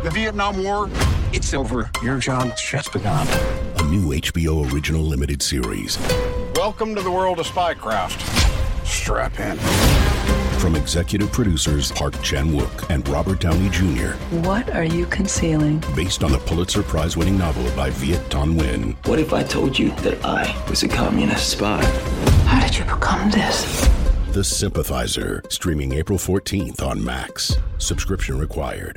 The Vietnam War, it's over. Your job's just begun. A new HBO original limited series. Welcome to the world of spycraft. Strap in. From executive producers Park Chan-wook and Robert Downey Jr. What are you concealing? Based on the Pulitzer Prize-winning novel by Viet Thanh Nguyen. What if I told you that I was a communist spy? How did you become this? The Sympathizer, streaming April 14th on Max. Subscription required.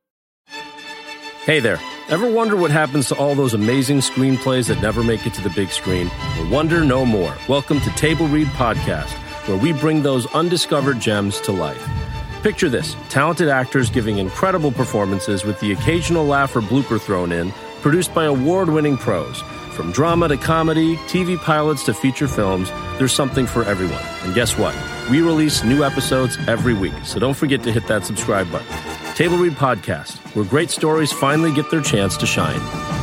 Hey there. Ever wonder what happens to all those amazing screenplays that never make it to the big screen? Well, wonder no more. Welcome to Table Read Podcast, where we bring those undiscovered gems to life. Picture this, talented actors giving incredible performances with the occasional laugh or blooper thrown in, produced by award-winning pros. From drama to comedy, TV pilots to feature films, there's something for everyone. And guess what? We release new episodes every week, so don't forget to hit that subscribe button. Table Read Podcast, where great stories finally get their chance to shine.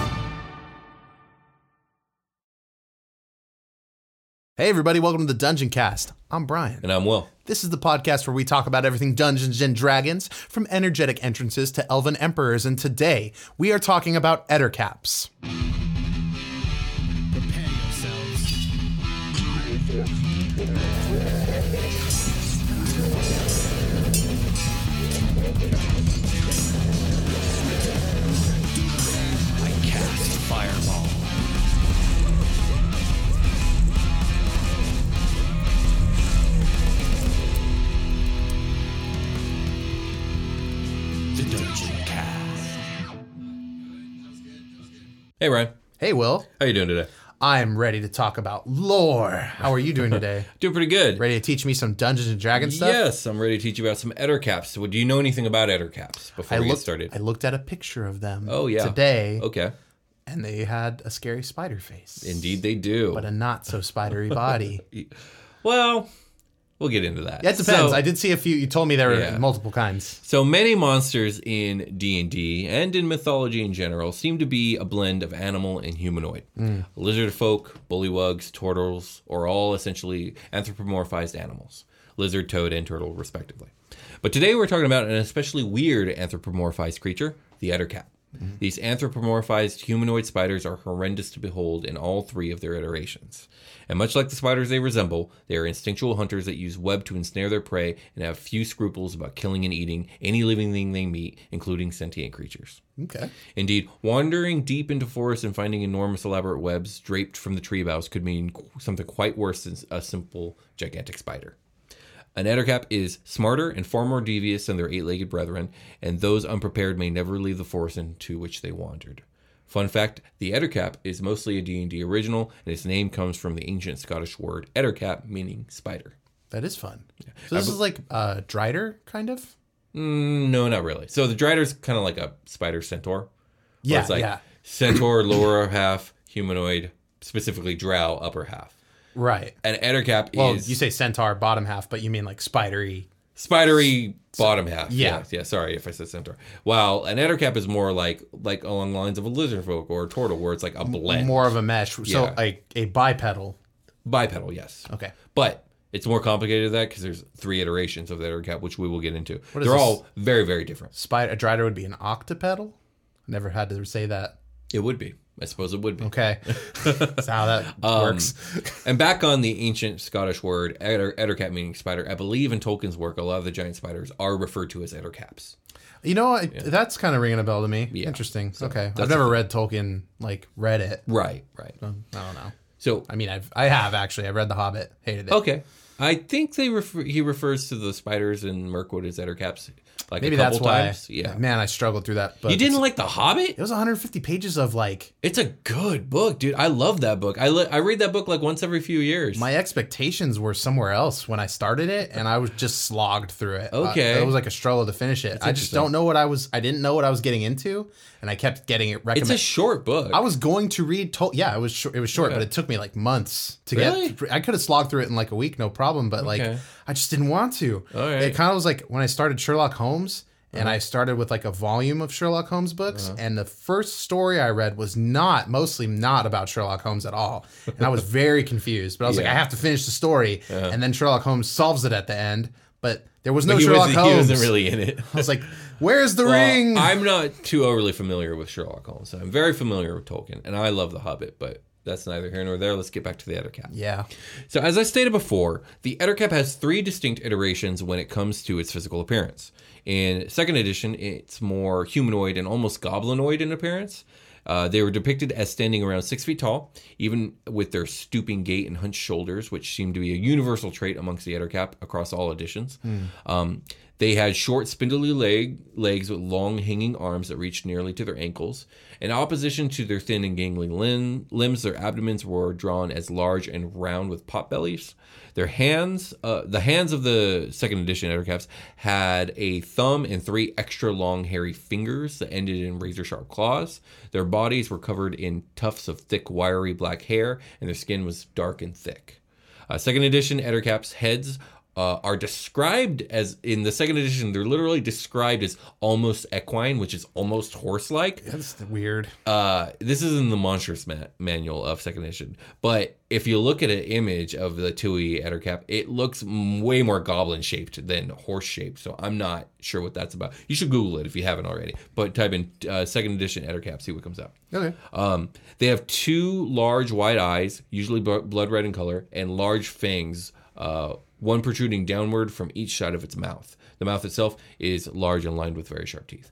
Hey everybody, welcome to the Dungeon Cast. I'm Brian. And I'm Will. This is the podcast where we talk about everything Dungeons and Dragons, from energetic entrances to elven emperors, and today we are talking about Ettercaps. Prepare yourselves. I cast Fireball. The Dungeon Cast. Hey, Ryan. Hey Will, How you doing today? I'm ready to talk about lore. How are you doing today? Doing pretty good. Ready to teach me some Dungeons and Dragons stuff? Yes, I'm ready to teach you about some Ettercaps. So do you know anything about Ettercaps before we get started? I looked at a picture of them today. Okay. And they had a scary spider face. Indeed they do. But a not so spidery body. Well, we'll get into that. Yeah, it depends. So, I did see a few. You told me there were multiple kinds. So many monsters in D&D and in mythology in general seem to be a blend of animal and humanoid. Lizard folk, bullywugs, turtles are all essentially anthropomorphized animals. Lizard, toad, and turtle, respectively. But today we're talking about an especially weird anthropomorphized creature, the Ettercap. These anthropomorphized humanoid spiders are horrendous to behold in all three of their iterations. And much like the spiders they resemble, they are instinctual hunters that use web to ensnare their prey and have few scruples about killing and eating any living thing they meet, including sentient creatures. Okay. Indeed, wandering deep into forests and finding enormous elaborate webs draped from the tree boughs could mean something quite worse than a simple gigantic spider. An Ettercap is smarter and far more devious than their eight-legged brethren, and those unprepared may never leave the forest into which they wandered. Fun fact, the Ettercap is mostly a D&D original, and its name comes from the ancient Scottish word Ettercap, meaning spider. That is fun. Yeah. So this is like Drider, kind of? No, not really. So the Drider's kind of like a spider centaur. Yeah, it's like centaur, lower half, humanoid, specifically drow, upper half. Right. An Ettercap is... Well, you say centaur bottom half, but you mean like spidery... Spidery bottom half. Yeah. Yeah, sorry if I said centaur. While an Ettercap is more like along the lines of a lizard folk or a turtle, where it's like a blend. More of a mesh. So Yeah. like a bipedal. Bipedal, yes. Okay. But it's more complicated than that because there's three iterations of the Ettercap, which we will get into. What is They're this? all very, very different. A Drider would be an octopedal? Never had to say that. It would be. I suppose it would be. Okay. That's how that works. And back on the ancient Scottish word, Ettercap meaning spider, I believe in Tolkien's work, a lot of the giant spiders are referred to as Ettercaps. You know, that's kind of ringing a bell to me. Yeah. Interesting. So okay. I've never read Tolkien, read it. Right. I don't know. So I mean, I have actually. I read The Hobbit. Hated it. Okay. I think he refers to the spiders in Mirkwood as Ettercaps Maybe a couple that's why. times. Yeah. Man, I struggled through that book. You didn't like The Hobbit? It was 150 pages of It's a good book, dude. I love that book. I read that book once every few years. My expectations were somewhere else when I started it, and I was just slogged through it. Okay. It was like a struggle to finish it. I just don't know I didn't know what I was getting into, and I kept getting it recommended. It's a short book. I was going to read it was short, but it took me months to get. I could have slogged through it in a week, no problem, but I just didn't want to. All right. It kind of was like when I started Sherlock Holmes. And I started with a volume of Sherlock Holmes books. And the first story I read was mostly not about Sherlock Holmes at all. And I was very confused. But I was I have to finish the story. And then Sherlock Holmes solves it at the end. but there was no But he Sherlock wasn't, Holmes. he wasn't really in it. I was like, where's the ring? I'm not too overly familiar with Sherlock Holmes. I'm very familiar with Tolkien, and I love The Hobbit, but that's neither here nor there. Let's get back to the Ettercap. Yeah. So as I stated before, the Ettercap has 3 distinct iterations when it comes to its physical appearance. In second edition, it's more humanoid and almost goblinoid in appearance. They were depicted as standing around 6 feet tall, even with their stooping gait and hunched shoulders, which seemed to be a universal trait amongst the Ettercap across all editions. They had short, spindly legs with long, hanging arms that reached nearly to their ankles. In opposition to their thin and gangly limbs, their abdomens were drawn as large and round with pot bellies. Their hands, the hands of the second edition Ettercaps, had a thumb and 3 extra long, hairy fingers that ended in razor-sharp claws. Their bodies were covered in tufts of thick, wiry black hair, and their skin was dark and thick. Second edition Ettercaps' heads are described as, in the second edition, they're literally described as almost equine, which is almost horse-like. That's weird. This is in the Monsters Manual of second edition. But if you look at an image of the Tui Ettercap, it looks way more goblin-shaped than horse-shaped. So I'm not sure what that's about. You should Google it if you haven't already. But type in second edition Ettercap, see what comes up. Okay. They have 2 large wide eyes, usually blood red in color, and large fangs, one protruding downward from each side of its mouth. The mouth itself is large and lined with very sharp teeth.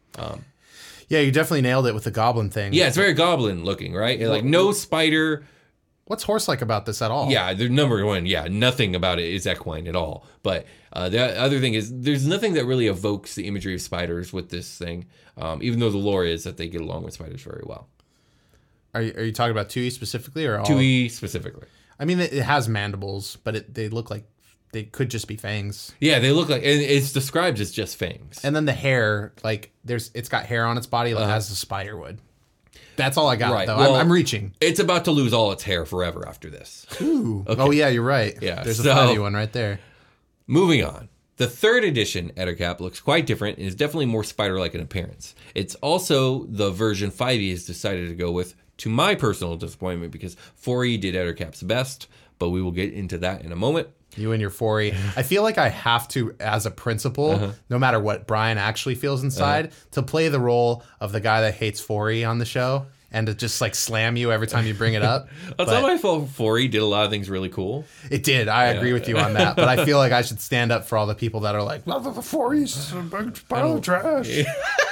Yeah, you definitely nailed it with the goblin thing. Yeah, it's very goblin looking, right? Like no spider. What's horse-like about this at all? Yeah, the number one. Yeah, nothing about it is equine at all. But the other thing is, there's nothing that really evokes the imagery of spiders with this thing. Even though the lore is that they get along with spiders very well. Are you talking about Tui specifically, or all? Tui specifically. I mean, it has mandibles, but they look like they could just be fangs. Yeah, they look like, and it's described as just fangs. And then the hair, like it's got hair on its body, like as a spider would. That's all I got, Right. though. Well, I'm reaching. It's about to lose all its hair forever after this. Ooh. Okay. Oh, yeah, you're right. Yeah, There's a so- funny one right there. Moving on. The third edition Ettercap looks quite different and is definitely more spider-like in appearance. It's also the version 5e has decided to go with, to my personal disappointment, because 4e did Ettercaps best, but we will get into that in a moment. You and your 4E. I feel like I have to, as a principal, no matter what Brian actually feels inside, to play the role of the guy that hates 4E on the show and to just like slam you every time you bring it up. It's not my fault. 4E did a lot of things really cool. It did. I agree with you on that. But I feel like I should stand up for all the people that are like, well, the 4E's a pile of trash.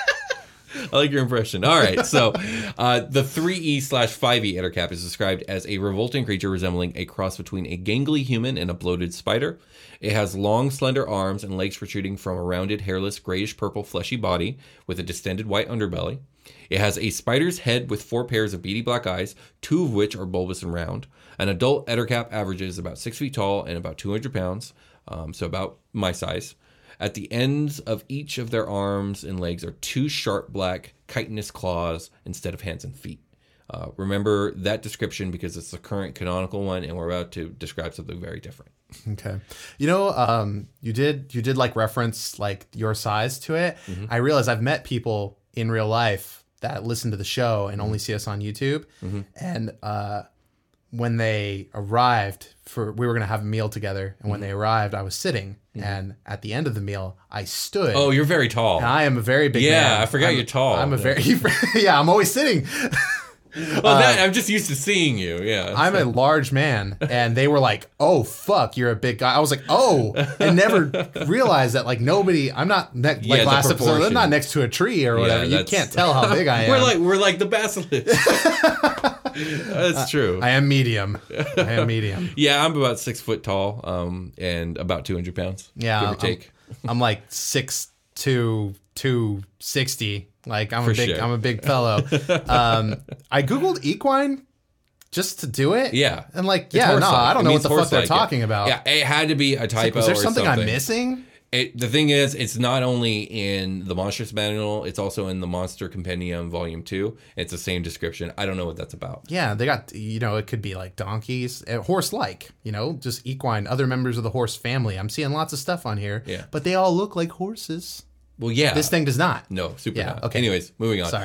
I like your impression. All right, so the 3E/5E Ettercap is described as a revolting creature resembling a cross between a gangly human and a bloated spider. It has long, slender arms and legs protruding from a rounded, hairless, grayish-purple fleshy body with a distended white underbelly. It has a spider's head with 4 pairs of beady black eyes, 2 of which are bulbous and round. An adult Ettercap averages about 6 feet tall and about 200 pounds, so about my size. At the ends of each of their arms and legs are 2 sharp black chitinous claws instead of hands and feet. Remember that description because it's the current canonical one, and we're about to describe something very different. Okay. You know, you did like reference like your size to it. Mm-hmm. I realize I've met people in real life that listen to the show and only see us on YouTube. Mm-hmm. And when they arrived we were going to have a meal together. And when they arrived, I was sitting. And at the end of the meal, I stood. Oh, you're very tall. And I am a very big man. Yeah, I forgot you're tall. I'm a very, yeah, I'm always sitting. I'm just used to seeing you. Yeah, I'm a large man, and they were like, "Oh fuck, you're a big guy." I was like, "Oh," and never realized that like nobody. I'm not like Yeah, the last episode. I'm proportion. not next to a tree or whatever. You that's- can't tell how big I am. we're like the basilisk. That's true. I am medium. I am medium. Yeah, I'm about 6 foot tall, and about 200 pounds. Yeah, give or take. I'm like 6'2", 260. Like I'm For a big. sure. I'm a big fellow. I googled equine just to do it. Yeah, and like, It's yeah, no, horse-like. I don't It know what means the fuck they're horse-like, yeah. talking about. Yeah, it had to be a typo. Was there or something I'm missing? The thing is, it's not only in the Monsters Manual, it's also in the Monster Compendium Volume 2. It's the same description. I don't know what that's about. Yeah, they got, it could be like donkeys, horse-like, just equine, other members of the horse family. I'm seeing lots of stuff on here, Yeah. but they all look like horses. Well, yeah. This thing does not. No, super Yeah, not. okay. Anyways, moving on. Sorry.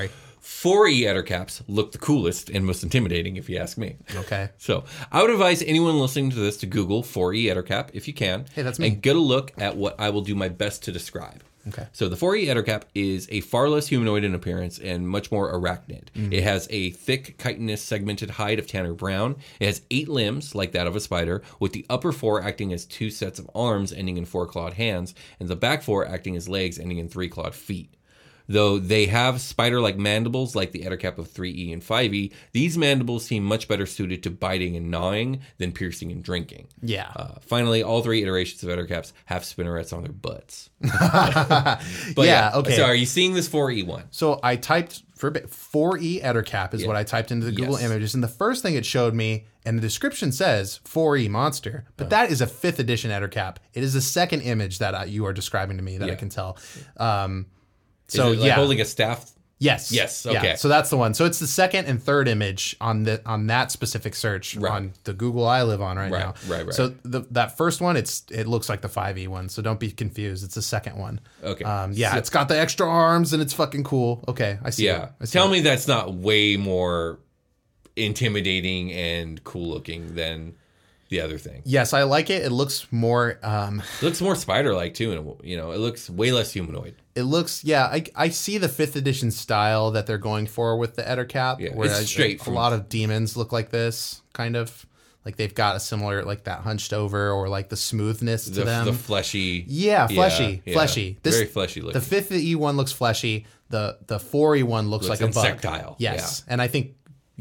4E Ettercaps look the coolest and most intimidating, if you ask me. Okay. So I would advise anyone listening to this to Google 4E Ettercap if you can. Hey, that's me. And get a look at what I will do my best to describe. Okay. So the 4E Ettercap is a far less humanoid in appearance and much more arachnid. It has a thick, chitinous, segmented hide of tanner brown. It has 8 limbs, like that of a spider, with the upper 4 acting as 2 sets of arms ending in 4 clawed hands, and the back 4 acting as legs ending in 3 clawed feet. Though they have spider-like mandibles like the Ettercap of 3E and 5E, these mandibles seem much better suited to biting and gnawing than piercing and drinking. Yeah. Finally, all 3 iterations of Ettercaps have spinnerets on their butts. Yeah, okay. So are you seeing this 4E one? So I typed for 4E Ettercap is what I typed into the Google Yes. Images, and the first thing it showed me, and the description says 4E monster, but that is a 5th edition Ettercap. It is the second image that you are describing to me that I can tell. So Is it like holding a staff? Yes. Yes, Yeah, okay. so that's the one. So it's the second and third image on that specific search on the Google I live on right now. Right. So that first one, it looks like the 5E one. So don't be confused. It's the second one. Okay. It's got the extra arms and it's fucking cool. Okay, I see. Yeah. I see Tell it. me that's not way more intimidating and cool looking than the other thing. Yes, I like it. It looks more. It looks more spider-like too, and it looks way less humanoid. It looks. Yeah, I see the 5th edition style that they're going for with the Ettercap. Yeah, where it's straight a from- lot of demons look like this, kind of like they've got a similar like that hunched over or like the smoothness to them. The fleshy. Yeah, fleshy. Very fleshy looking. The 5E one looks fleshy. The 4E one looks like a bug. insectile. Yes, and I think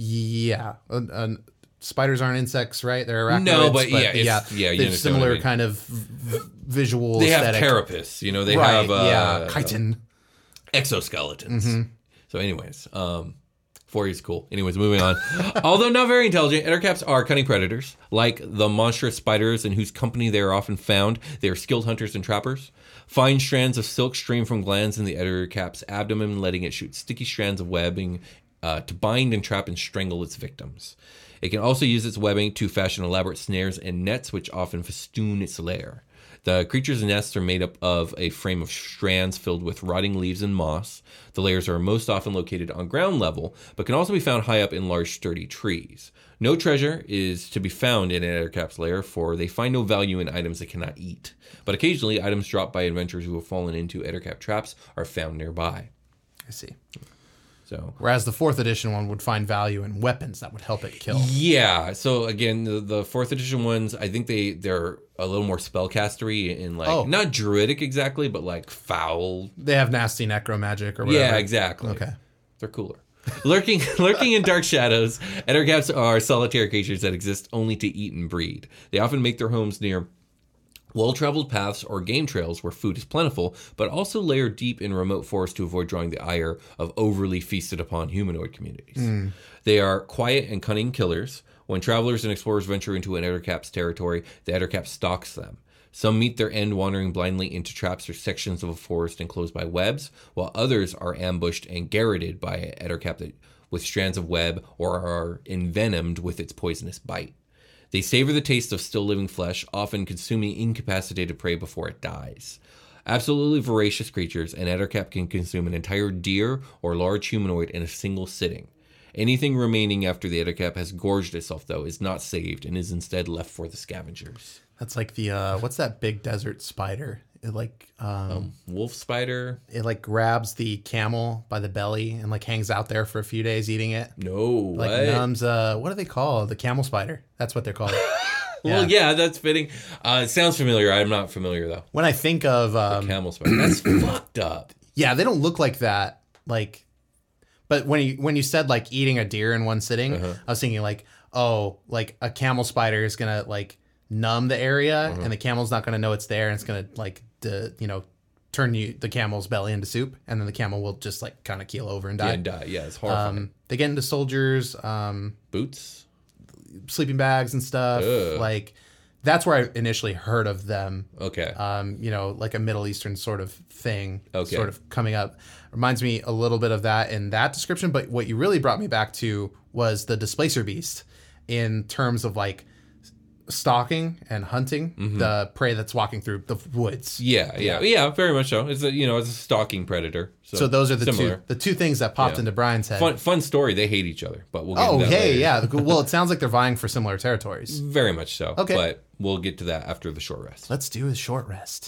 spiders aren't insects, right? They're arachnids. No, but you they understand have what similar I mean. kind of visual. They have aesthetic. carapace. They Right, have chitin. exoskeletons. So anyways, 4E is cool. Anyways, moving on. Although not very intelligent, Ettercaps are cunning predators. Like the monstrous spiders in whose company they are often found, they are skilled hunters and trappers. Fine strands of silk stream from glands in the Ettercap's abdomen, letting it shoot sticky strands of webbing to bind and trap and strangle its victims. It can also use its webbing to fashion elaborate snares and nets, which often festoon its lair. The creature's nests are made up of a frame of strands filled with rotting leaves and moss. The layers are most often located on ground level, but can also be found high up in large, sturdy trees. No treasure is to be found in an Ettercap's lair, for they find no value in items they cannot eat. But occasionally, items dropped by adventurers who have fallen into Ettercap traps are found nearby. I see. So, Whereas the 4th edition one would find value in weapons that would help it kill. yeah. So again, the 4th edition ones, I think they're a little more spellcastery and not druidic exactly, but like foul. They have nasty necro magic or whatever. Yeah, exactly. Okay. They're cooler. Lurking in dark shadows, Ettercaps are solitary creatures that exist only to eat and breed. They often make their homes near well-traveled paths or game trails where food is plentiful, but also lair deep in remote forests to avoid drawing the ire of overly feasted upon humanoid communities. They are quiet and cunning killers. When travelers and explorers venture into an Ettercap's territory, the Ettercap stalks them. Some meet their end wandering blindly into traps or sections of a forest enclosed by webs, while others are ambushed and garroted by an Ettercap with strands of web or are envenomed with its poisonous bite. They savor the taste of still living flesh, often consuming incapacitated prey before it dies. Absolutely voracious creatures, an Ettercap can consume an entire deer or large humanoid in a single sitting. Anything remaining after the Ettercap has gorged itself, though, is not saved and is instead left for the scavengers. That's like the what's that big desert spider? It like Wolf spider? it like grabs the camel by the belly and like hangs out there for a few days eating it. No, Like what? numbs. What do they call the camel spider? That's what they're called. Well, yeah, that's fitting. It sounds familiar. I'm not familiar, though. When I think of Camel spider. That's fucked up. yeah, they don't look like that. Like, but when you said like eating a deer in one sitting, I was thinking like, oh, like a camel spider is gonna like numb the area, and the camel's not gonna know it's there, and it's gonna like turn the camel's belly into soup, and then the camel will just like kind of keel over and die. Yeah, and die. Yeah, it's horrifying. They get into soldiers, Boots? sleeping bags and stuff. Ugh. Like that's where I initially heard of them. Okay. Like a Middle Eastern sort of thing, Okay. sort of coming up. Reminds me a little bit of that in that description, but what you really brought me back to was the Displacer Beast in terms of like stalking and hunting the prey that's walking through the woods. Yeah, very much so. It's it's a stalking predator. So those are similar. the two things that popped into Brian's head. Fun story. They hate each other, but we'll get into that later. Yeah. Well, it sounds like they're vying for similar territories. Very much so. Okay. But we'll get to that after the short rest. Let's do a short rest.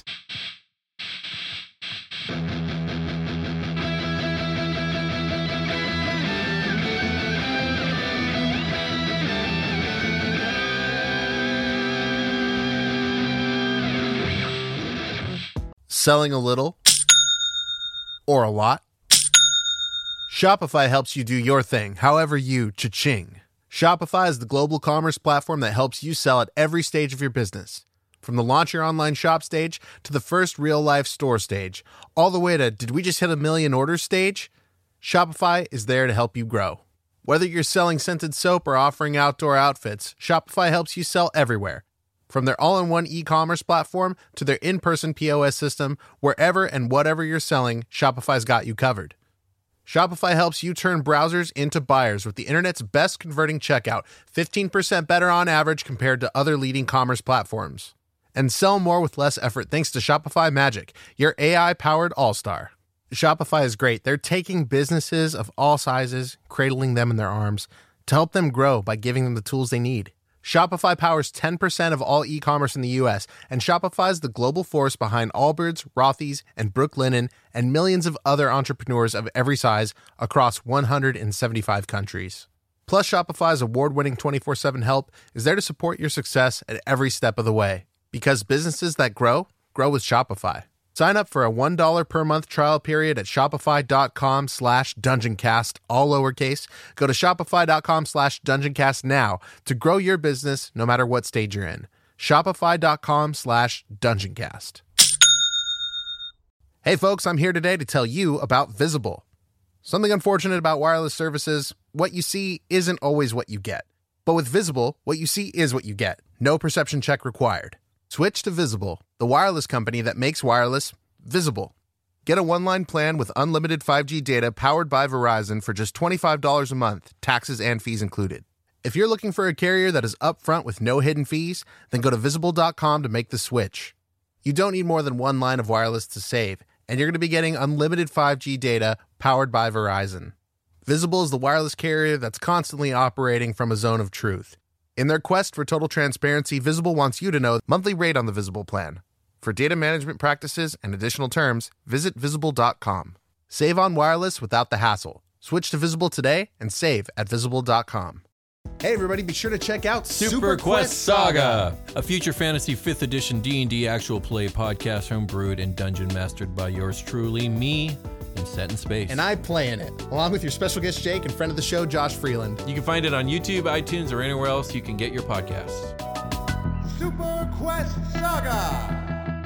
Selling a little or a lot? Shopify helps you do your thing, however you cha-ching. Shopify is the global commerce platform that helps you sell at every stage of your business. From the launch your online shop stage to the first real-life store stage, all the way to did we just hit 1 million orders stage? Shopify is there to help you grow. Whether you're selling scented soap or offering outdoor outfits, Shopify helps you sell everywhere. From their all-in-one e-commerce platform to their in-person POS system, wherever and whatever you're selling, Shopify's got you covered. Shopify helps you turn browsers into buyers with the internet's best converting checkout, 15% better on average compared to other leading commerce platforms. And sell more with less effort thanks to Shopify Magic, your AI-powered all-star. Shopify is great. They're taking businesses of all sizes, cradling them in their arms, to help them grow by giving them the tools they need. Shopify powers 10% of all e-commerce in the U.S., and Shopify is the global force behind Allbirds, Rothy's, and Brooklinen, and millions of other entrepreneurs of every size across 175 countries. Plus, Shopify's award-winning 24/7 help is there to support your success at every step of the way. Because businesses that grow, grow with Shopify. Sign up for a $1 per month trial period at shopify.com/dungeoncast, all lowercase. Go to shopify.com/dungeoncast now to grow your business no matter what stage you're in. Shopify.com/dungeoncast. Hey folks, I'm here today to tell you about Visible. Something unfortunate about wireless services, what you see isn't always what you get. But with Visible, what you see is what you get. No perception check required. Switch to Visible, the wireless company that makes wireless visible. Get a one-line plan with unlimited 5G data powered by Verizon for just $25 a month, taxes and fees included. If you're looking for a carrier that is upfront with no hidden fees, then go to Visible.com to make the switch. You don't need more than one line of wireless to save, and you're going to be getting unlimited 5G data powered by Verizon. Visible is the wireless carrier that's constantly operating from a zone of truth. In their quest for total transparency, Visible wants you to know the monthly rate on the Visible plan. For data management practices and additional terms, visit Visible.com. Save on wireless without the hassle. Switch to Visible today and save at Visible.com. Hey everybody, be sure to check out Super Quest Saga, a future fantasy 5th edition D&D actual play podcast homebrewed and dungeon mastered by yours truly, me, and set in space. And I play in it, along with your special guest Jake and friend of the show, Josh Freeland. You can find it on YouTube, iTunes, or anywhere else you can get your podcasts. Super Quest Saga!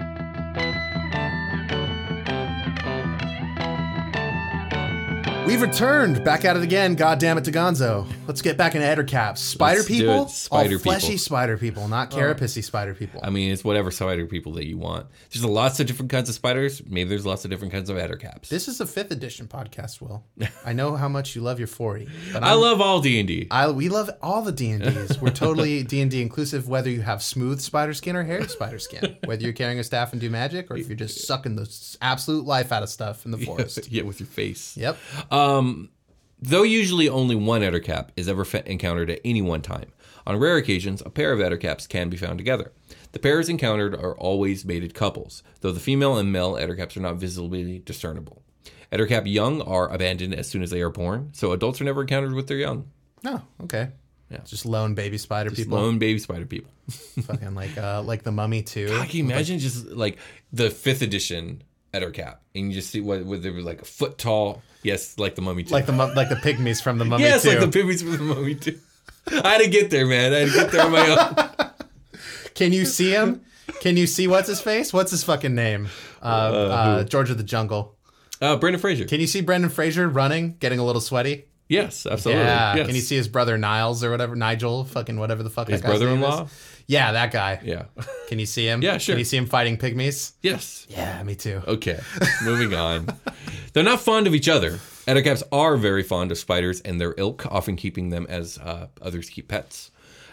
We've returned, back at it again, goddammit to Gonzo. Let's get back into Ettercaps. Spider Let's do people? it. Spider all fleshy people. spider people, not carapissy spider people. I mean, it's whatever spider people that you want. There's lots of different kinds of spiders. Maybe there's lots of different kinds of Ettercaps. This is a 5th edition podcast, Will. I know how much you love your 40. But I love all D&D. We love all the D&Ds. We're totally D&D inclusive, whether you have smooth spider skin or hairy spider skin. Whether you're carrying a staff and do magic, or if you're just sucking the absolute life out of stuff in the forest. Yeah, with your face. Yep. Though usually only one Ettercap is ever encountered at any one time, on rare occasions, a pair of Ettercaps can be found together. The pairs encountered are always mated couples, though the female and male Ettercaps are not visibly discernible. Ettercap young are abandoned as soon as they are born, so adults are never encountered with their young. Oh, okay. Yeah. Just lone baby spider people. Lone baby spider people. Fucking like the Mummy too. God, can you imagine just like the 5th edition Ettercap, and you just see what there was like a foot tall. Yes, like the Mummy too. Like the pygmies from the Mummy yes, too. Yes, like the pygmies from the Mummy too. I had to get there, man. I had to get there on my own. Can you see him? Can you see what's his face? What's his fucking name? George of the Jungle. Brendan Fraser. Can you see Brendan Fraser running, getting a little sweaty? Yes, absolutely. Yeah. Yes. Can you see his brother Niles or whatever? Nigel, fucking whatever the fuck his that guy's name brother-in-law? is? Yeah, that guy. Yeah. Can you see him? Yeah, sure. Can you see him fighting pygmies? Yes. Yeah, me too. Okay, moving on. They're not fond of each other. Ettercaps are very fond of spiders and their ilk, often keeping them as others keep pets.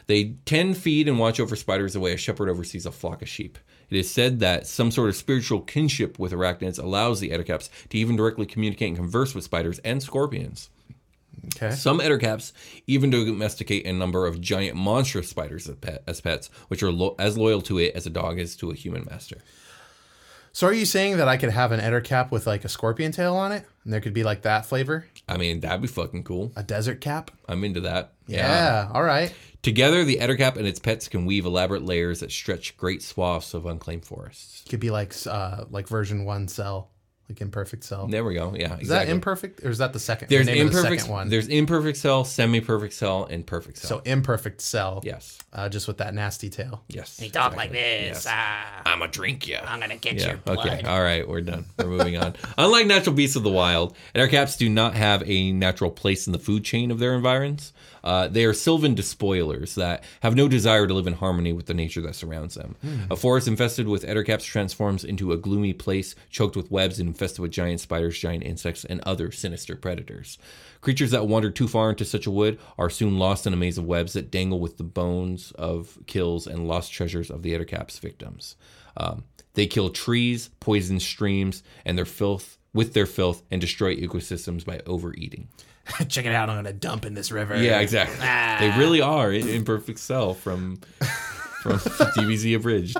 They tend, feed, and watch over spiders the way a shepherd oversees a flock of sheep. It is said that some sort of spiritual kinship with arachnids allows the ettercaps to even directly communicate and converse with spiders and scorpions. Okay. Some ettercaps even domesticate a number of giant monstrous spiders as pets, which are as loyal to it as a dog is to a human master. So are you saying that I could have an ettercap with like a scorpion tail on it? And there could be like that flavor? I mean, that'd be fucking cool. A desert cap? I'm into that. Yeah. All right. Together, the ettercap and its pets can weave elaborate layers that stretch great swaths of unclaimed forests. Could be like version 1 Cell. Like Imperfect Cell. There we go. Yeah, exactly. Is that Imperfect, or is that the second? There's the name imperfect. Of the second one? There's Imperfect Cell, Semi-Perfect Cell, and Perfect Cell. So Imperfect Cell. Yes. Just with that nasty tail. Yes. He talk like this. Yes. I'm gonna drink you. I'm gonna get your blood. Okay. All right. We're done. We're moving on. Unlike natural beasts of the wild, ettercaps do not have a natural place in the food chain of their environs. They are sylvan despoilers that have no desire to live in harmony with the nature that surrounds them. A forest infested with ettercaps transforms into a gloomy place choked with webs and infested with giant spiders, giant insects, and other sinister predators. Creatures that wander too far into such a wood are soon lost in a maze of webs that dangle with the bones of kills and lost treasures of the ettercaps' victims. They kill trees, poison streams, and their filth and destroy ecosystems by overeating. Check it out. I'm going to dump in this river. Yeah, exactly. They really are in Imperfect Cell from DBZ Abridged.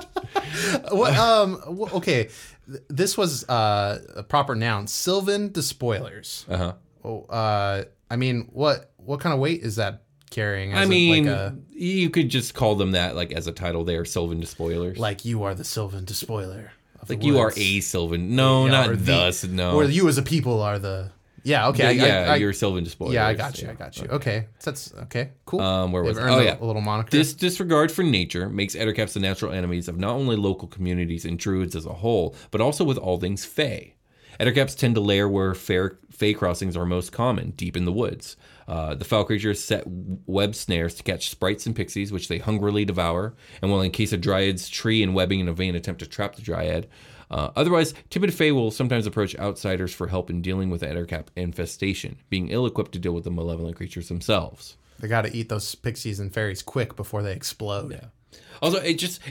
Okay. This was a proper noun. Sylvan despoilers. I mean, what kind of weight is that carrying? You could just call them that, like as a title. They are Sylvan despoilers. Like you are the Sylvan despoiler. Like you are a Sylvan. No, yeah, not thus. No. Or you as a people are the. Yeah. Okay. You're Sylvan despoilers. Yeah, I got you. Okay. That's okay. Cool. Where was a little moniker. This disregard for nature makes ettercaps the natural enemies of not only local communities and druids as a whole, but also with all things fae. Ettercaps tend to lair where fae crossings are most common, deep in the woods. The foul creatures set web snares to catch sprites and pixies, which they hungrily devour, and will encase a dryad's tree in webbing in a vain attempt to trap the dryad. Otherwise, timid fae will sometimes approach outsiders for help in dealing with the ettercap infestation, being ill-equipped to deal with the malevolent creatures themselves. They got to eat those pixies and fairies quick before they explode. Yeah. Also,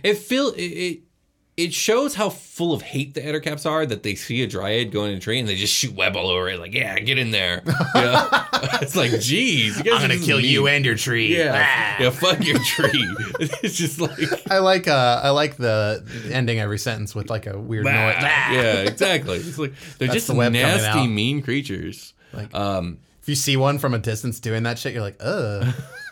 it shows how full of hate the ettercaps are that they see a dryad going in a tree and they just shoot web all over it. Like, yeah, get in there. Yeah. It's like, geez. I'm going to kill you and your tree. Yeah, fuck your tree. It's just like... I like the ending every sentence with like a weird noise. Yeah, exactly. It's like, they're just nasty, mean creatures. Like, if you see one from a distance doing that shit, you're like, ugh.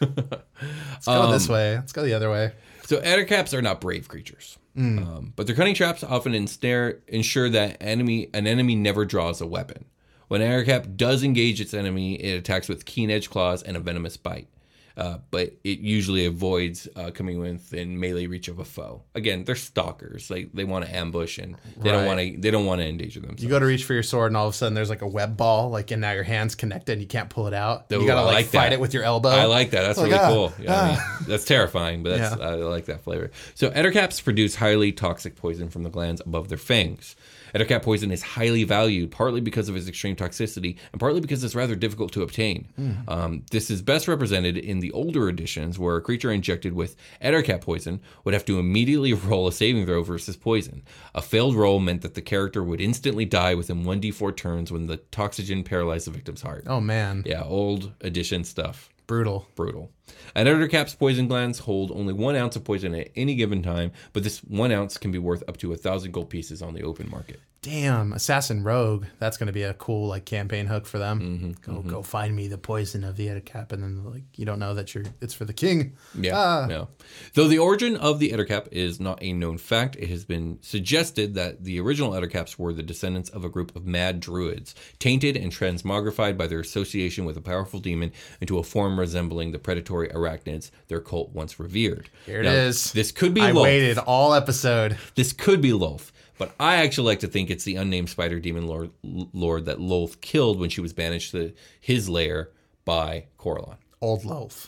Let's go this way. Let's go the other way. So ettercaps are not brave creatures. But their cunning traps often ensure that an enemy never draws a weapon. When an ettercap does engage its enemy, it attacks with keen edge claws and a venomous bite. But it usually avoids coming within melee reach of a foe. Again, they're stalkers. They want to ambush and they don't want to endanger themselves. You go to reach for your sword and all of a sudden there's like a web ball, and now your hand's connected and you can't pull it out. You gotta fight it with your elbow. I like that. That's really cool. I mean, that's terrifying, but I like that flavor. So ettercaps produce highly toxic poison from the glands above their fangs. Ettercap poison is highly valued, partly because of its extreme toxicity, and partly because it's rather difficult to obtain. This is best represented in the older editions, where a creature injected with ettercap poison would have to immediately roll a saving throw versus poison. A failed roll meant that the character would instantly die within 1d4 turns when the toxogen paralyzed the victim's heart. Oh, man. Yeah, old edition stuff. Brutal. An ettercap's poison glands hold only 1 ounce of poison at any given time, but this 1 ounce can be worth up to 1,000 gold pieces on the open market. Damn, Assassin Rogue. That's going to be a cool campaign hook for them. Go find me the poison of the ettercap, and then you don't know that it's for the king. Yeah. Though the origin of the ettercap is not a known fact, it has been suggested that the original ettercaps were the descendants of a group of mad druids, tainted and transmogrified by their association with a powerful demon into a form resembling the predatory arachnids their cult once revered. Here it is. This could be I Lolth. waited all episode. This could be Lolth. But I actually like to think it's the unnamed spider demon lord that Lolth killed when she was banished to his lair by Corellon. Old Lolth.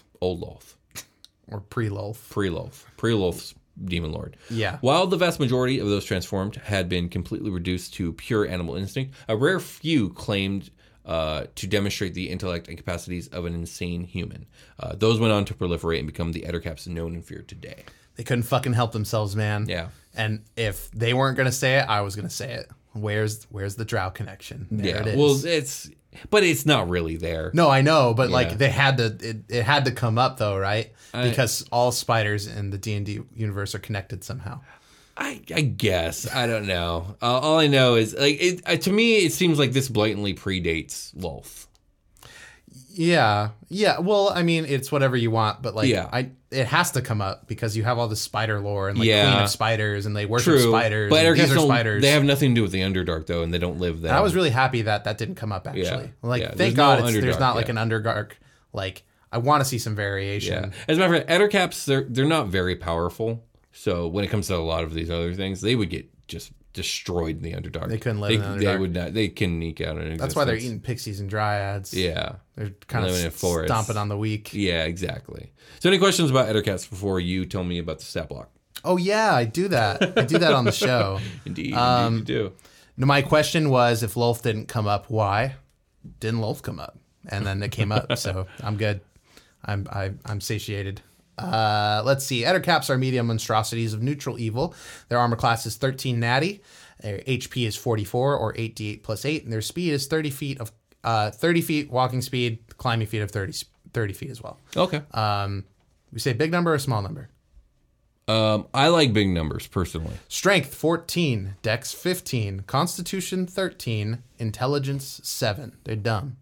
Or pre-Lolth. Pre-Lolth's demon lord. Yeah. While the vast majority of those transformed had been completely reduced to pure animal instinct, a rare few claimed to demonstrate the intellect and capacities of an insane human. Those went on to proliferate and become the Ettercaps known and feared today. They couldn't fucking help themselves, man. Yeah. And if they weren't gonna say it, I was gonna say it. Where's the Drow connection? There it is. Well, but it's not really there. No, I know, but Yeah. like they had to. It had to come up though, right? Because all spiders in the D&D universe are connected somehow. I guess. I don't know. All I know is like to me, it seems like this blatantly predates Lolth. Yeah. Well, I mean, it's whatever you want, but like, Yeah. it has to come up because you have all the spider lore and like Yeah. Queen of Spiders, and they worship True, spiders. but and these Ettercaps are spiders. they have nothing to do with the Underdark though, and they don't live there. And I was really happy that didn't come up actually. Yeah. Like, Yeah. thank There's God no there's Underdark, not like yeah. an Underdark. Like, I want to see some variation. Yeah. As a matter of fact, Ettercaps they're not very powerful. So when it comes to a lot of these other things, they would get just destroyed in the Underdark. They couldn't live in the They Underdark. would not. They can eke out an existence. That's why they're eating pixies and dryads. Yeah. They're kind Living in of forests. stomping on the weak. Yeah, exactly. So any questions about Ettercaps before you tell me about the stat block? Oh yeah, I do that. I do that on the show. Indeed you do. No, my question was, if Lolth didn't come up, why didn't Lolth come up? And then it came up, so I'm good. I'm satiated. Let's see. Ettercaps are medium monstrosities of neutral evil. Their armor class is 13 natty. Their HP is 44 or 8d8 plus 8, and their speed is 30 feet walking speed, climbing feet of 30 feet as well. Okay. We say big number or small number? I like big numbers personally. Strength 14, Dex 15, Constitution 13, Intelligence 7. They're dumb.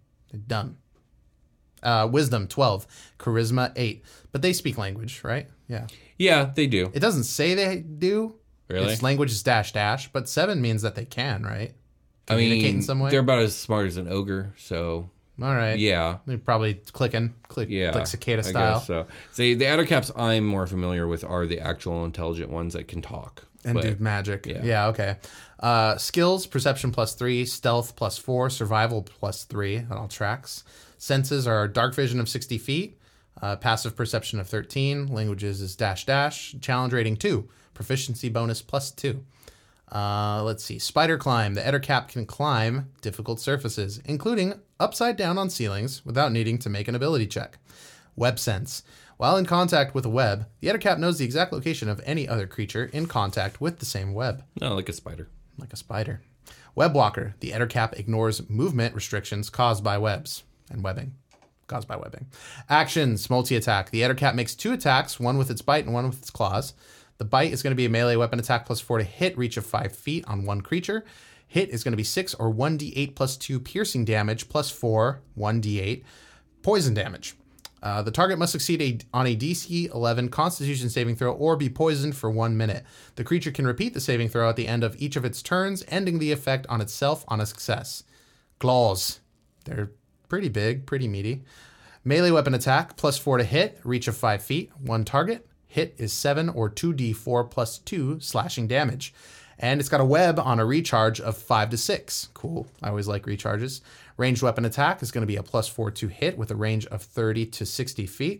Wisdom 12, Charisma 8. But they speak language, right? Yeah. Yeah, they do. It doesn't say they do. Really? Its language is -- but 7 means that they can, right? I Communicate mean, in some way. they're about as smart as an ogre, so All right. yeah. They're probably click Yeah, cicada I style. guess so. See, the Ettercaps I'm more familiar with are the actual intelligent ones that can talk. And But- do magic. yeah. Yeah, okay. Skills, perception +3, stealth +4, survival +3. That all tracks. Senses are dark vision of 60 feet, passive perception of 13, languages is -- challenge rating 2, proficiency bonus +2. Let's see. Spider climb. The Ettercap can climb difficult surfaces, including upside down on ceilings without needing to make an ability check. Web sense. While in contact with a web, the Ettercap knows the exact location of any other creature in contact with the same web. No, like a spider. Like a spider. Web walker. The Ettercap ignores movement restrictions caused by webs and webbing. Caused by webbing. Actions. Multi-attack. The Ettercap makes 2 attacks, one with its bite and one with its claws. The bite is going to be a melee weapon attack +4 to hit, reach of 5 feet on one creature. Hit is going to be 6 or 1d8 +2 piercing damage +4, 1d8 poison damage. The target must succeed on a DC 11 Constitution saving throw or be poisoned for 1 minute. The creature can repeat the saving throw at the end of each of its turns, ending the effect on itself on a success. Claws. They're pretty big, pretty meaty. Melee weapon attack +4 to hit, reach of 5 feet, one target. Hit is 7 or 2d4 +2 slashing damage. And it's got a web on a recharge of 5 to 6. Cool. I always like recharges. Ranged weapon attack is going to be a +4 to hit with a range of 30 to 60 feet.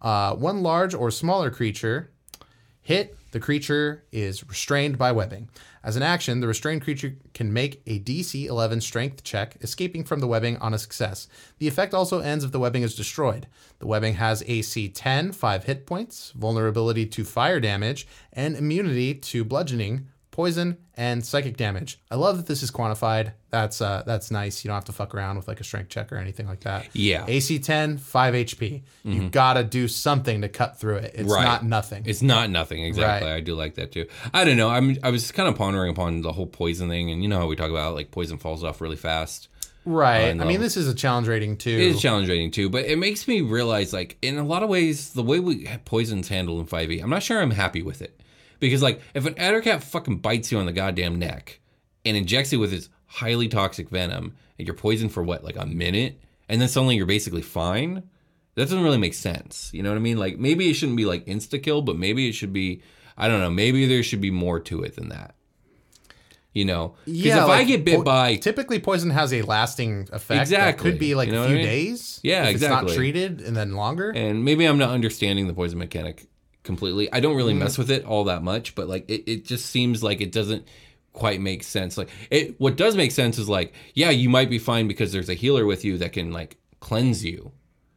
One large or smaller creature hit. The creature is restrained by webbing. As an action, the restrained creature can make a DC 11 strength check, escaping from the webbing on a success. The effect also ends if the webbing is destroyed. The webbing has AC 10, 5 hit points, vulnerability to fire damage, and immunity to bludgeoning, poison, and psychic damage. I love that this is quantified. That's nice. You don't have to fuck around with like a strength check or anything like that. Yeah. AC 10, 5 HP. You gotta do something to cut through it. It's Right. not nothing. It's not nothing, exactly. Right. I do like that too. I don't know. I was kind of pondering upon the whole poison thing, and you know how we talk about like poison falls off really fast. Right. no. I mean, this is a challenge rating too. It is challenge rating too, but it makes me realize, like, in a lot of ways, the way we poison's handled in 5e, I'm not sure I'm happy with it. Because, like, if an Ettercap fucking bites you on the goddamn neck and injects you with its highly toxic venom, and you're poisoned for what, like a minute, and then suddenly you're basically fine, that doesn't really make sense. You know what I mean? Like, maybe it shouldn't be like insta-kill, but maybe it should be, I don't know, maybe there should be more to it than that. You know? Because if I get bit by... Typically, poison has a lasting effect. Exactly. That could be like You know a what few I mean? days. Yeah, if exactly. It's not treated and then longer. And maybe I'm not understanding the poison mechanic completely. I don't really mess with it all that much, but like it just seems like it doesn't quite make sense. Like what does make sense is like, yeah, you might be fine because there's a healer with you that can like cleanse you.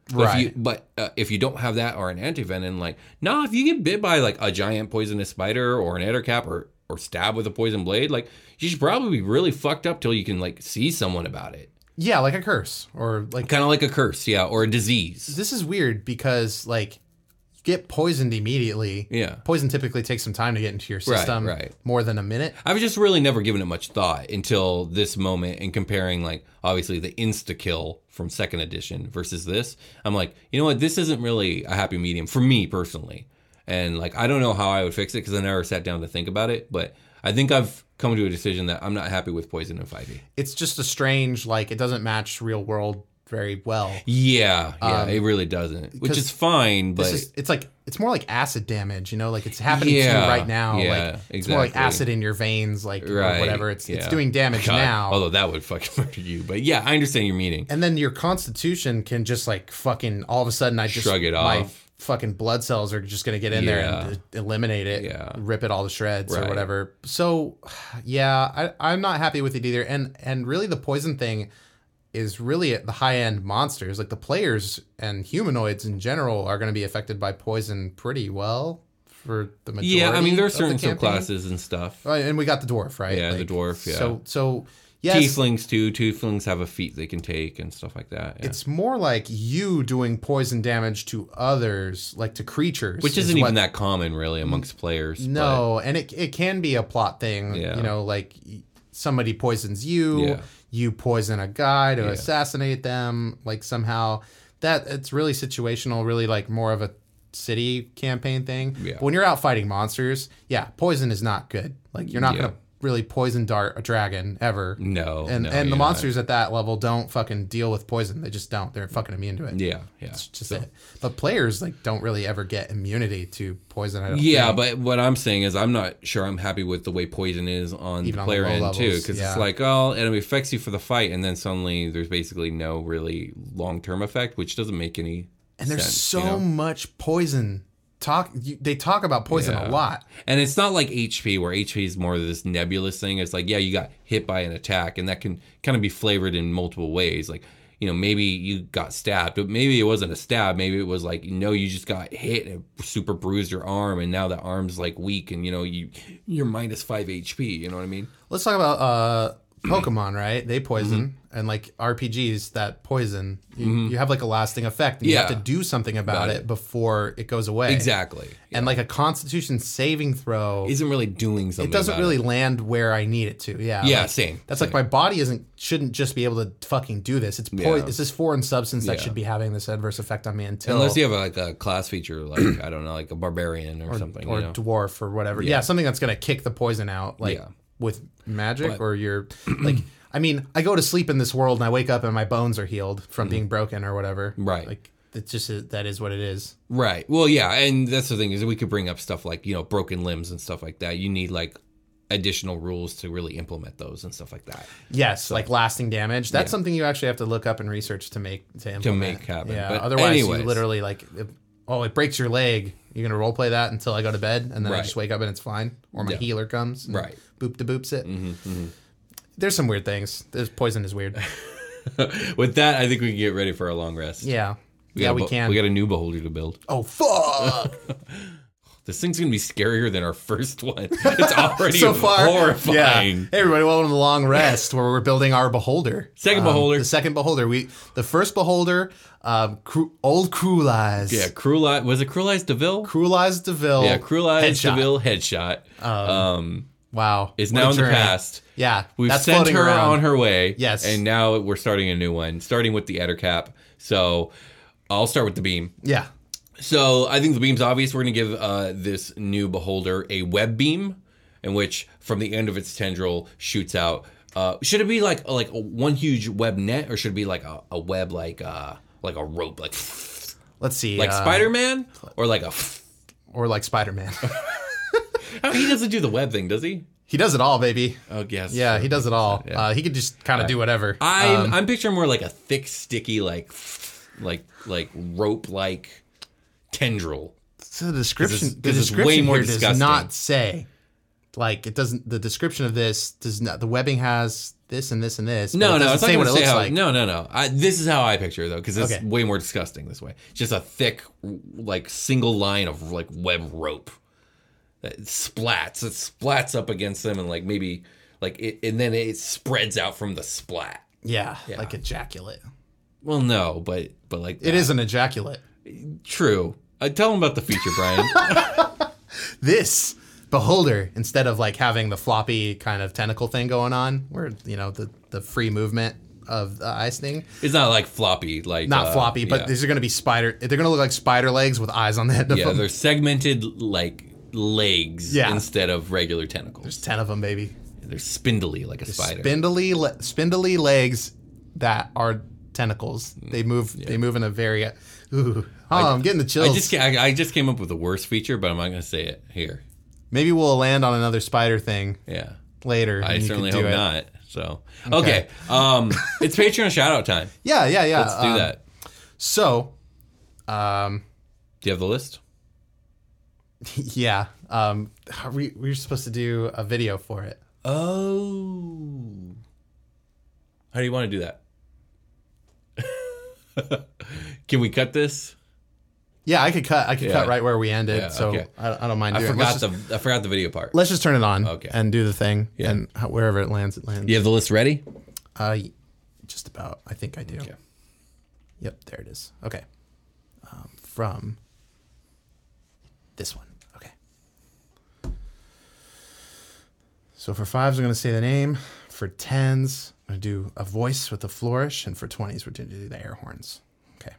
But if you don't have that or an antivenom, like, no, if you get bit by like a giant poisonous spider or an ettercap or stabbed with a poison blade, like you should probably be really fucked up till you can like see someone about it. Yeah, like a curse or like kind of like a curse, yeah, or a disease. This is weird because like you get poisoned immediately. Yeah, poison typically takes some time to get into your system, right. More than a minute. I've just really never given it much thought until this moment, and comparing like obviously the insta kill from 2nd edition versus this. I'm like, you know what, this isn't really a happy medium for me personally, and like I don't know how I would fix it because I never sat down to think about it, but I think I've come to a decision that I'm not happy with poison in 5e. It's just a strange, like, it doesn't match real world very well. Yeah, it really doesn't, which is fine, but it's more like acid damage, you know, like it's happening to you right now. Yeah, like, exactly. It's more like acid in your veins, like or whatever. It's doing damage now. Although that would fucking murder you, but yeah, I understand your meaning. And then your constitution can just like fucking all of a sudden shrug it off. Fucking blood cells are just going to get in there and eliminate it, rip it all to shreds or whatever. So, yeah, I'm not happy with it either. And really the poison thing is really at the high-end monsters. Like the players and humanoids in general are going to be affected by poison pretty well for the majority. Yeah, I mean, there are certain subclasses and stuff. And we got the dwarf, right? Yeah, like, the dwarf, yeah. So yes. Tieflings too. Tieflings have a feat they can take and stuff like that. Yeah. It's more like you doing poison damage to others, like to creatures. Which isn't even that common, really, amongst players. No, and it can be a plot thing. Yeah. You know, like somebody poisons you, you poison a guy to assassinate them, like somehow. That it's really situational, really like more of a city campaign thing. Yeah. But when you're out fighting monsters, poison is not good. Like you're not going to really poison dart a dragon ever. No. And the monsters at that level don't fucking deal with poison. They just don't. They're fucking immune to it. Yeah. It's just it. But players like don't really ever get immunity to poison. I don't think. But what I'm saying is I'm not sure I'm happy with the way poison is on the player end levels, too. Because it's like, oh, and it affects you for the fight, and then suddenly there's basically no really long-term effect, which doesn't make any And there's sense, so much poison. They talk about poison a lot. And it's not like HP, where HP is more of this nebulous thing. It's like, you got hit by an attack, and that can kind of be flavored in multiple ways. Like, you know, maybe you got stabbed, but maybe it wasn't a stab. Maybe it was like, you just got hit and it super bruised your arm, and now the arm's like weak, and you're minus 5 HP. You know what I mean? Let's talk about Pokemon, right? They poison, and like RPGs that poison, you have like a lasting effect, and you have to do something about it before it goes away. Exactly. And like a Constitution saving throw isn't really doing something. It doesn't really land where I need it to. Yeah. Yeah. Like, same. That's like my body shouldn't just be able to fucking do this. It's it's this foreign substance that should be having this adverse effect on me unless you have like a class feature, like I don't know, like a barbarian or something, or dwarf or whatever. Yeah, something that's gonna kick the poison out. Like. With magic, or you're like, I mean, I go to sleep in this world and I wake up and my bones are healed from being broken or whatever. Right. Like it's just that is what it is. Right. Well, yeah, and that's the thing is we could bring up stuff like broken limbs and stuff like that. You need like additional rules to really implement those and stuff like that. Yes, like lasting damage. That's something you actually have to look up and research to implement. To make happen. Yeah. But otherwise, you literally like, it breaks your leg. You're gonna roleplay that until I go to bed, and then I just wake up and it's fine, or my healer comes. Right. Boop de boops it. There's some weird things. Poison is weird. With that, I think we can get ready for a long rest. Yeah. We can. We got a new beholder to build. Oh, fuck! This thing's going to be scarier than our first one. It's already so far, horrifying. Yeah. Hey, everybody, welcome to the long rest where we're building our beholder. Second beholder. The second beholder. The first beholder, old Cruel Eyes. Yeah, Cruel Eyes. Was it Cruel Eyes DeVille? Cruel Eyes DeVille. Yeah, Cruel Eyes DeVille headshot. Wow. Is now in the past. Yeah. We've sent her on her way. Yes. And now we're starting a new one, starting with the Ettercap. So I'll start with the beam. Yeah. So I think the beam's obvious. We're going to give this new beholder a web beam, in which from the end of its tendril shoots out. Should it be like a one huge web net, or should it be like a web like a rope, like let's see, like Spider-Man, or like Spider-Man. He doesn't do the web thing, does he? He does it all, baby. Oh, yes. Yeah, he does it all. Yeah. He could just kind of do whatever. I'm picturing more like a thick, sticky, like rope like tendril. So the description way more disgusting. Does not say. like it doesn't. The description of this does not. The webbing has this and this and this. No, but it no, doesn't it's not say what it going to say looks how. like. No. This is how I picture it though, because it's Okay. way more disgusting this way. It's just a thick, like single line of like web rope that splats. It splats up against them, and like maybe like it, and then it spreads out from the splat. Yeah, like ejaculate. Well, no, but like It is an ejaculate. true. Tell them about the feature, Brian. This beholder, instead of like having the floppy kind of tentacle thing going on, where the free movement of the eye sting. It's not like floppy, like Not floppy, but these are going to be spider. They're going to look like spider legs with eyes on the end of them. they're segmented like legs instead of regular tentacles. There's 10 of them, baby. They're spindly like a spider. Spindly legs that are tentacles. They move. They move in a very. I'm getting the chills. I just came up with the worst feature, but I'm not going to say it here. Maybe we'll land on another spider thing. Yeah. Later. I and you certainly can do hope it. not. So okay. It's Patreon shout out time. Yeah. Let's do that. So, do you have the list? Yeah. We were supposed to do a video for it. Oh. How do you want to do that? Can we cut this? Yeah, I could cut right where we ended. Yeah, so okay. I don't mind I doing forgot it. I forgot the video part. Let's just turn it on. Okay. And do the thing. Yeah. And wherever it lands, it lands. You have the list ready? Just about. I think I do. Okay. Yep, there it is. Okay. From this one. Okay. So for 5s, I'm going to say the name. For 10s, I'm going to do a voice with a flourish. And for 20s, we're going to do the air horns. Okay.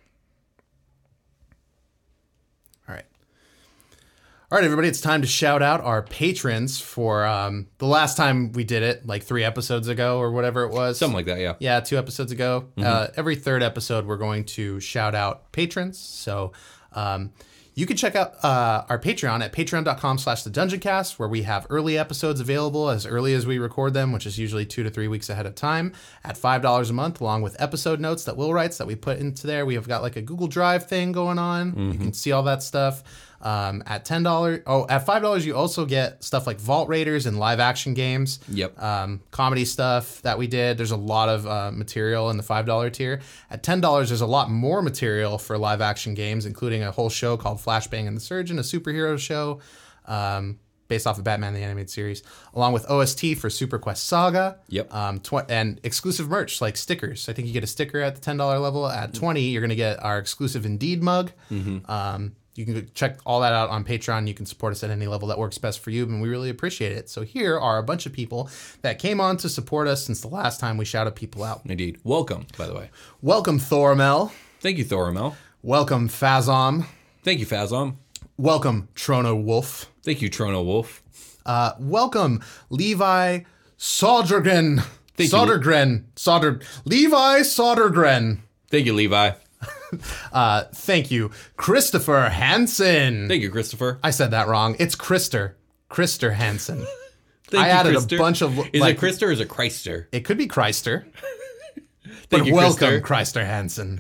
All right. All right, everybody, it's time to shout out our patrons for the last time we did it, like 3 episodes ago or whatever it was. Something like that, yeah. Yeah, 2 episodes ago. Every third episode, we're going to shout out patrons. So you can check out our Patreon at patreon.com/thedungeoncast, where we have early episodes available as early as we record them, which is usually 2 to 3 weeks ahead of time, at $5 a month, along with episode notes that Will writes that we put into there. We have got like a Google Drive thing going on. You can see all that stuff. At $10, at $5, you also get stuff like Vault Raiders and live action games. Yep. Comedy stuff that we did. There's a lot of material in the $5 tier. At $10, there's a lot more material for live action games, including a whole show called Flashbang and the Surgeon, a superhero show based off of Batman the Animated Series, along with OST for Super Quest Saga. Yep. And exclusive merch like stickers. I think you get a sticker at the $10 level. At $20, you're going to get our exclusive Indeed mug. You can check all that out on Patreon. You can support us at any level that works best for you, and we really appreciate it. So here are a bunch of people that came on to support us since the last time we shouted people out. Indeed. Welcome, by the way. Welcome, Thoramel. Thank you, Thoramel. Welcome, Fazom. Thank you, Fazom. Welcome, Trono Wolf. Thank you, Trono Wolf. Welcome, Levi Sodergren. Thank you. Levi Sodergren. Thank you, Levi. Thank you, Christopher Hansen. Thank you, Christopher. I said that wrong. It's Krister Hansen. Thank I you, added Krister. a bunch of Is it Krister or is it Christer? It could be Christer. Thank you, welcome, Krister. Christer Hansen.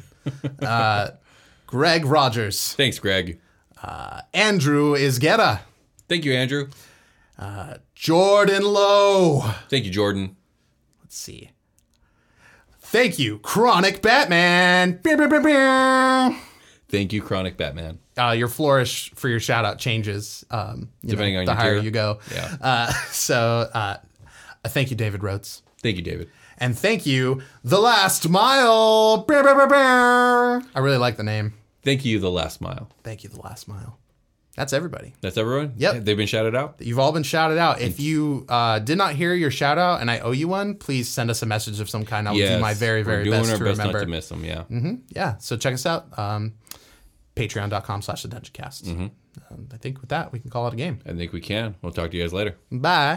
Greg Rogers. Thanks, Greg. Andrew Isgetta. Thank you, Andrew. Jordan Lowe. Thank you, Jordan. Let's see. Thank you, Chronic Batman. Beer, beer, beer, beer. Thank you, Chronic Batman. Your flourish for your shout out changes. Depending on the your higher tier. you go. Yeah. Thank you, David Rhodes. Thank you, David. And thank you, The Last Mile. Beer, beer, beer, beer. I really like the name. Thank you, The Last Mile. Thank you, The Last Mile. That's everybody. That's everyone? Yep. They've been shouted out? You've all been shouted out. If you did not hear your shout out and I owe you one, please send us a message of some kind. I will do my very, very best to remember. Not to miss them, yeah. Yeah. So check us out. Patreon.com/thedungeoncast. I think with that, we can call it a game. I think we can. We'll talk to you guys later. Bye.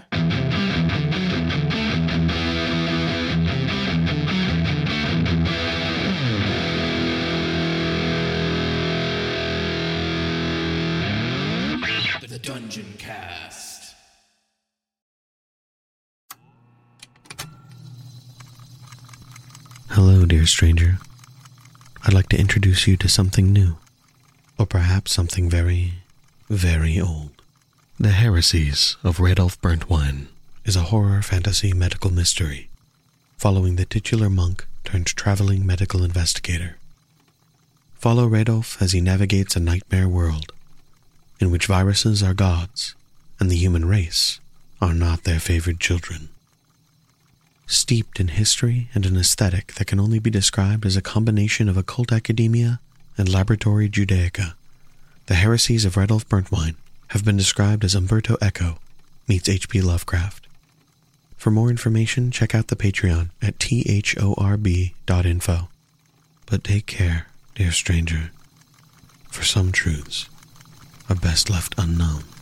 The Dungeon Cast. Hello, dear stranger. I'd like to introduce you to something new, or perhaps something very, very old. The Heresies of Radolf Burntwine is a horror fantasy medical mystery following the titular monk turned traveling medical investigator. Follow Radolf as he navigates a nightmare world in which viruses are gods and the human race are not their favored children. Steeped in history and an aesthetic that can only be described as a combination of occult academia and laboratory Judaica, The Heresies of Radolf Burntwine have been described as Umberto Eco meets H.P. Lovecraft. For more information, check out the Patreon at thorb.info. But take care, dear stranger, for some truths are best left unknown.